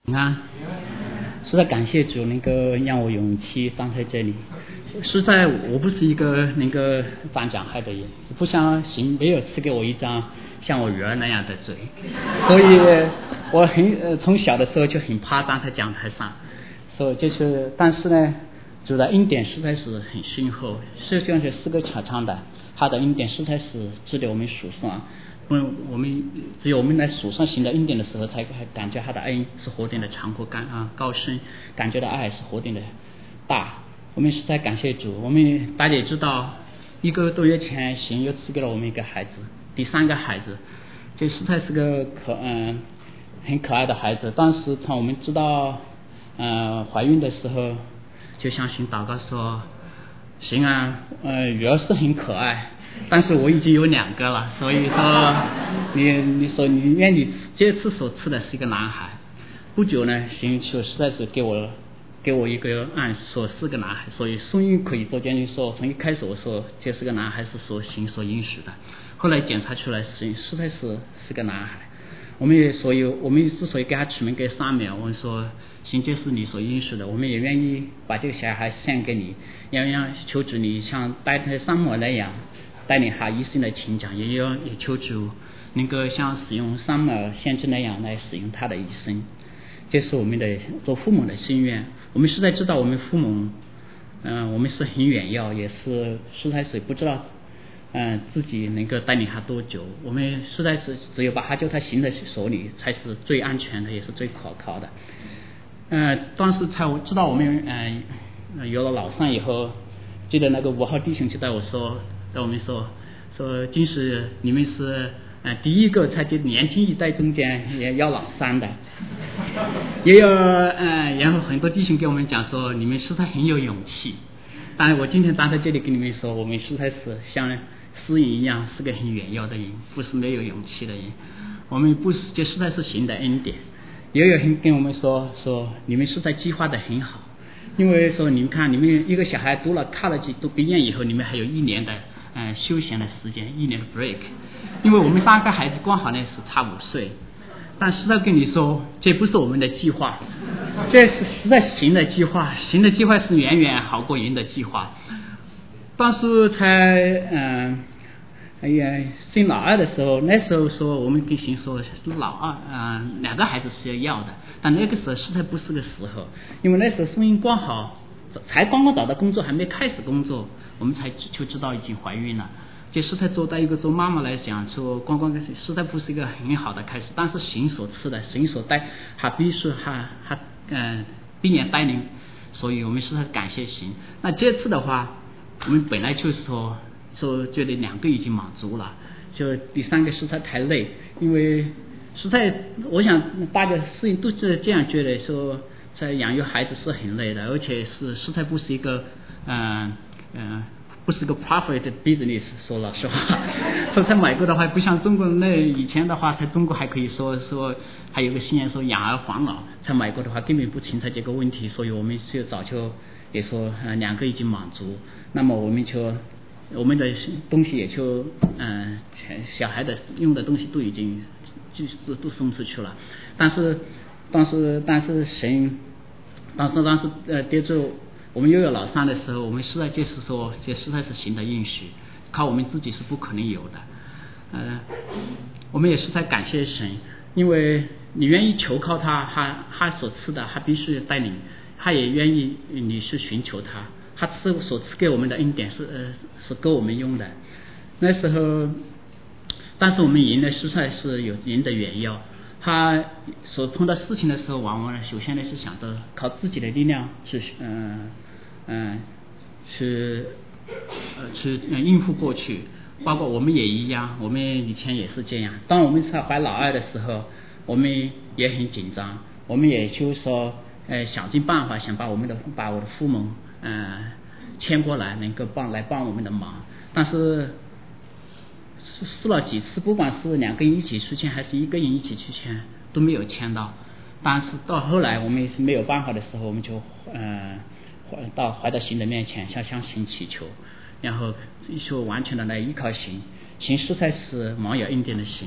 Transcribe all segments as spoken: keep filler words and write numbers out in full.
啊，实在感谢主，那个让我勇气站在这里。实在我不是一个那个站讲台的人，不像神没有赐给我一张像我女儿那样的嘴，所以我很呃从小的时候就很怕站在讲台上，所以就是但是呢，主的恩典实在是很深厚，就像是四个长长的，他的恩典实在是值得我们数算。嗯，我们只有我们来数算神的恩典的时候，才感觉他的恩是何等的长阔高啊高深，感觉到爱是何等的大。我们实在感谢主。我们大家也知道，一个多月前，神又赐给了我们一个孩子，第三个孩子，这实在是个可嗯很可爱的孩子。当时从我们知道嗯、呃、怀孕的时候，就向神祷告说，神啊，呃女儿是很可爱。但是我已经有两个了，所以说你你说你愿意这次所赐的是一个男孩。不久呢，神就实在是给我给我一个暗示说是个男孩，所以终于可以做见证说，从一开始我说这是个男孩是所神所应许的，后来检查出来神实在是是个男孩。我们也所以我们之所以给他取名给撒母耳，我们说神这是你所应许的，我们也愿意把这个小孩献给你，要让求主你像带着撒母耳那样带领他一生的成长，也要也求主能够像使用撒母耳先知那样来使用他的一生。这是我们的做父母的心愿。我们实在知道我们父母嗯、呃，我们是很远要，也是实在是不知道嗯、呃，自己能够带领他多久。我们实在是只有把他交在神的手里才是最安全的，也是最可靠的。嗯、呃，当时才知道我们嗯、呃、有了老三以后，记得那个五号弟兄就带我说在我们说说真是你们是呃第一个在这年轻一代中间也要老三的，也有呃然后很多弟兄给我们讲说你们实在很有勇气。当然我今天站在这里跟你们说，我们实在是像诗人一样是个很远要的人，不是没有勇气的人。我们不是这实在是神的恩典。也有人跟我们说说你们实在计划的很好，因为说你们看你们一个小孩读了 college 读毕业以后，你们还有一年的嗯休闲的时间，一年的 break。 因为我们三个孩子刚好呢是差五岁，但实在跟你说这不是我们的计划，这是实在神的计划，神的计划是远远好过人的计划。当时才嗯哎呀生老二的时候，那时候说我们跟神说老二嗯、呃、两个孩子是要的，但那个时候实在不是个时候，因为那时候声音刚好才刚刚找到工作，还没开始工作，我们才就知道已经怀孕了。这实在做到一个做妈妈来讲，说刚刚实在不是一个很好的开始，但是神所赐的，神所带，他必须他他嗯必然带领，所以我们实在感谢神。那这次的话，我们本来就是说说觉得两个已经满足了，就第三个实在太累，因为实在我想大家事情都是这样觉得，说在养育孩子是很累的，而且是实在不是一个嗯嗯。呃不是个 profit business， 说老实话，说在美国的话，不像中国那以前的话，在中国还可以说说还有个信仰说养儿防老，在美国的话根本不存在这个问题，所以我们就早就也说呃两个已经满足，那么我们就我们的东西也就嗯、呃、小孩的用的东西都已经就是都送出去了，但是但是但是神，当时当时呃接住。我们又有老三的时候，我们实在就是说这实在是神的应许，靠我们自己是不可能有的。呃我们也是在感谢神，因为你愿意求靠他，他他所赐的他必须带领，他也愿意你去寻求他，他赐所赐给我们的恩典是呃是够我们用的。那时候但是我们人呢实在是有人的远要，他所碰到事情的时候，往往呢首先呢是想着靠自己的力量去嗯嗯去呃去应付过去，包括我们也一样，我们以前也是这样。当我们在怀老二的时候，我们也很紧张，我们也就是说呃想尽办法想把我们的把我的父母嗯、呃、牵过来，能够帮来帮我们的忙，但是试了几次，不管是两个人一起去签还是一个人一起去签，都没有签到。但是到后来我们是没有办法的时候，我们就呃到怀到神的面前，向向神祈求，然后就完全的来依靠神。神实在是满有恩典的神，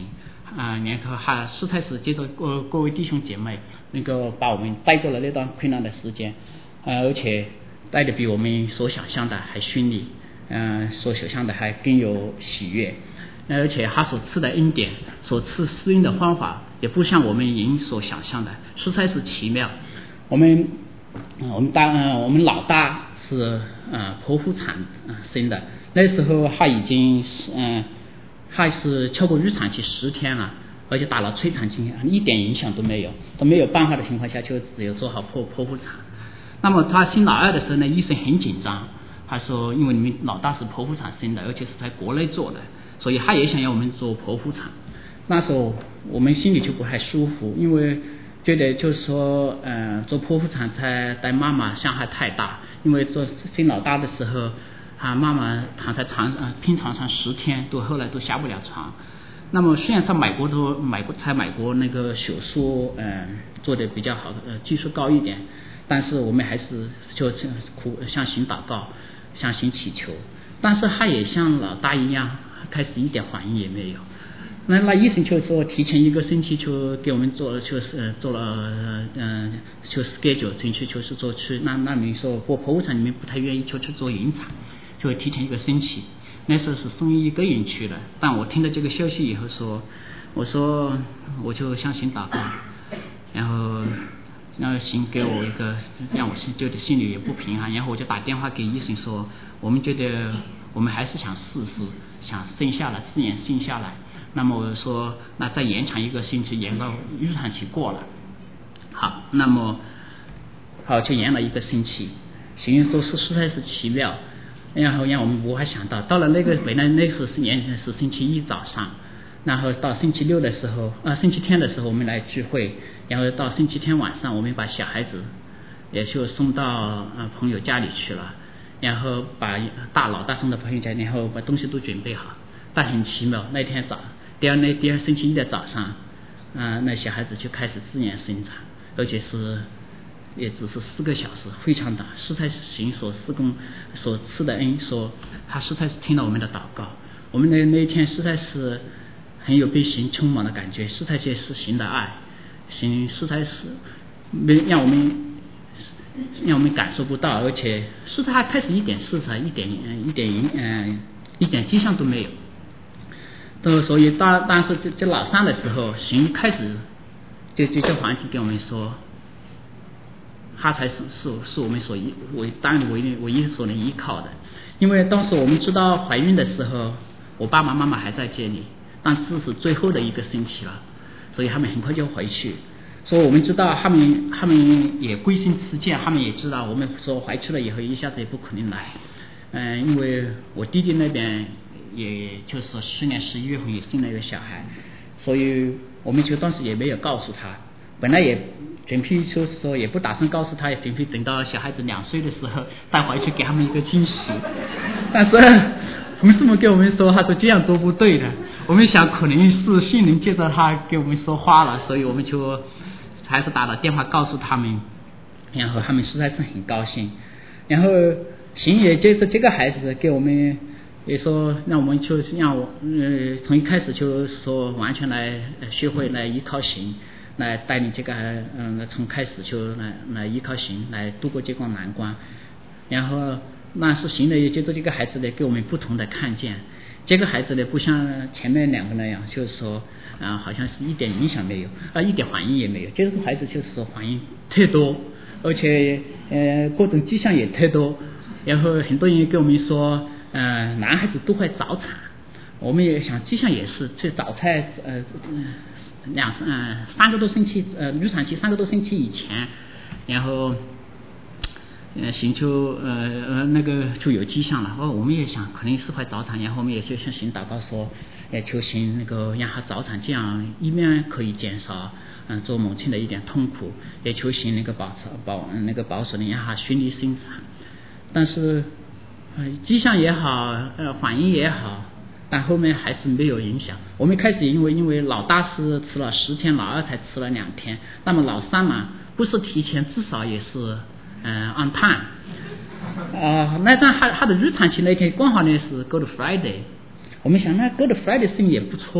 啊，然后还实在是接着各各位弟兄姐妹那个把我们带过了那段困难的时间，呃，而且带的比我们所想象的还顺利，嗯、呃，所想象的还更有喜悦，而且他所赐的恩典，所赐施恩的方法，也不像我们人所想象的，实在是奇妙。我们，呃、我们大、呃，我们老大是呃剖腹产呃生的，那时候他已经是嗯。呃还是超过预产期十天了，而且打了催产剂，一点影响都没有，都没有办法的情况下，就只有做好剖剖腹产。那么他生老二的时候呢，医生很紧张，他说因为你们老大是剖腹产生的，而且是在国内做的，所以他也想要我们做剖腹产。那时候我们心里就不太舒服，因为觉得就是说，呃，做剖腹产才对妈妈伤害太大，因为做生老大的时候。他妈妈躺在床上，拼床上十天，都后来都下不了床。那么虽然他买过都买过，才买过那个手术，嗯、呃，做的比较好，呃，技术高一点，但是我们还是就苦向神祷告，向神祈求。但是他也像老大一样，开始一点反应也没有。那那医生就说提前一个星期就给我们做，就是做了，嗯、呃，就 schedule 进去就是做去。那那你说做剖腹产，你们不太愿意就去做引产。就会提前一个星期，那时候是送一个人去的。但我听到这个消息以后说，我说我就相信祷告，然后然后神给我一个让我心觉得心里也不平衡，然后我就打电话给医生说，我们觉得我们还是想试试，想生下来，自然生下来。那么我说那再延长一个星期，延到预产期过了。好，那么好就延了一个星期。神说是实在是奇妙。然后让我们无法想到，到了那个本来那时候是年是星期一早上，然后到星期六的时候，呃星期天的时候我们来聚会，然后到星期天晚上我们把小孩子也就送到呃朋友家里去了，然后把大老大送到朋友家，然后把东西都准备好。但很奇妙，那天早第二那第二星期一的早上，嗯、呃、那小孩子就开始自然生产，而且是。也只是四个小时，非常短，实在是神所施工所赐的恩，说他实在是听了我们的祷告，我们的那一天实在是很有被神充满的感觉，实在就是神的爱，神实在是没让我们让我们感受不到，而且实在开始一点试探，一点一点嗯、呃、一点迹象都没有。都所以当当时这这老三的时候，神开始就就这环境给我们说。他才是是是我们所依为当然唯唯一所能依靠的，因为当时我们知道怀孕的时候，我爸爸妈妈还在这里，但这是最后的一个星期了，所以他们很快就回去。所以我们知道他们他们也归心似箭，他们也知道我们说回去了以后一下子也不可能来，嗯，因为我弟弟那边也就是说去年十一月份也生了一个小孩，所以我们就当时也没有告诉他，本来也。准备就是说也不打算告诉他，也准备等到小孩子两岁的时候带回去给他们一个惊喜。但是同事们跟我们说，他说这样做不对的。我们想可能是心灵借着他给我们说话了，所以我们就还是打了电话告诉他们，然后他们实在是很高兴。然后神也借着这个孩子给我们也说，让我们就是让我呃从一开始就是说完全来学会来依靠神。来带领这个嗯，从开始就来来依靠神来度过这关难关，然后那是神呢也借着这个孩子呢给我们不同的看见，这个孩子呢不像前面两个那样，就是说啊、呃、好像是一点影响没有，啊一点反应也没有，这个孩子就是说反应特多，而且呃各种迹象也特多，然后很多人跟我们说，呃男孩子都会早产，我们也想迹象也是，这早产呃。两嗯三个多星期呃预产期三个多星期以前，然后呃寻求呃呃那个就有迹象了，哦我们也想可能是会早产，然后我们也就向神祷告说，也求神那个让他早产，这样一面可以减少嗯、呃、做母亲的一点痛苦，也求神那个保守保那个保守的让他顺利生产，但是呃迹象也好呃反应也好。但后面还是没有影响。我们开始因为因为老大是吃了十天，老二才吃了两天，那么老三嘛，不是提前，至少也是嗯 on time。呃，那但他他的预产期那天刚好呢是 Good Friday， 我们想那 Good Friday 生意也不错，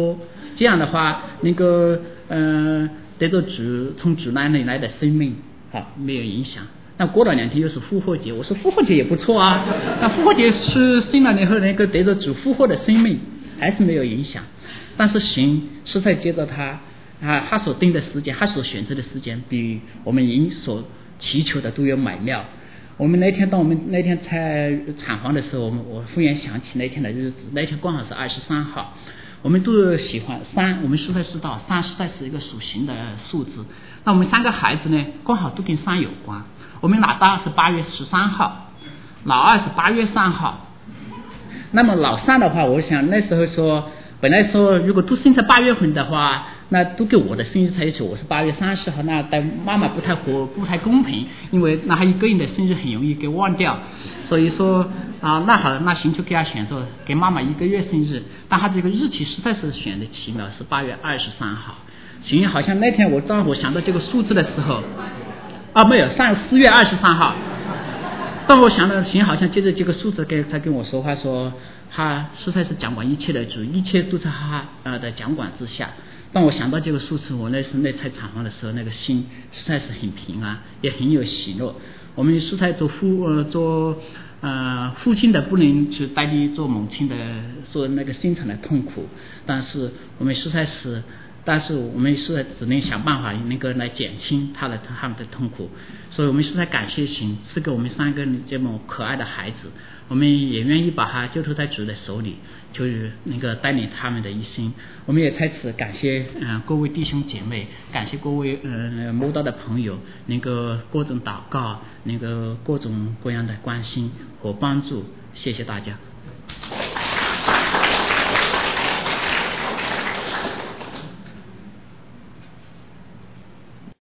这样的话，那个呃得着主从主那里来的生命，好没有影响。那过了两天又是复活节，我说复活节也不错啊。那复活节是信了以后那个得着主复活的生命，还是没有影响。但是神是在接着他啊，他所定的时间，他所选择的时间，比我们人所祈求的都有美妙。我们那天当我们那天在产房的时候，我们我忽然想起那天的日子，那天刚好是二十三号。我们都喜欢三，我们实在知道三实在是一个属形的数字。那我们三个孩子呢，刚好都跟三有关。我们老大是八月十三号，老二是八月三号。那么老三的话，我想那时候说，本来说如果都生在八月份的话，那都跟我的生日在一起，我是八月三十号，那对妈妈不太合，不太公平，因为那还一个人的生日很容易给忘掉。所以说啊，那好，那行就给他选择给妈妈一个月生日，但他这个日期实在是选的奇妙，是八月二十三号。行，好像那天我当我想到这个数字的时候，啊没有，上四月二十三号。当我想到行，好像接着这个数字跟他跟我说话说，他实在是掌管一切的主，一切都在他呃的掌管之下。当我想到这个数字，我那时那才产房的时候，那个心实在是很平安，也很有喜乐。我们实在做父呃做呃父亲的不能去代替做母亲的做那个心肠的痛苦，但是我们实在是，但是我们实在只能想办法能够来减轻他的他们的痛苦。所以我们实在感谢神赐给我们三个这么可爱的孩子，我们也愿意把他交托在主的手里，就是那个带领他们的一生。我们也在此感谢呃各位弟兄姐妹，感谢各位呃慕道的朋友，那个各种祷告，那个各种各样的关心和帮助，谢谢大家。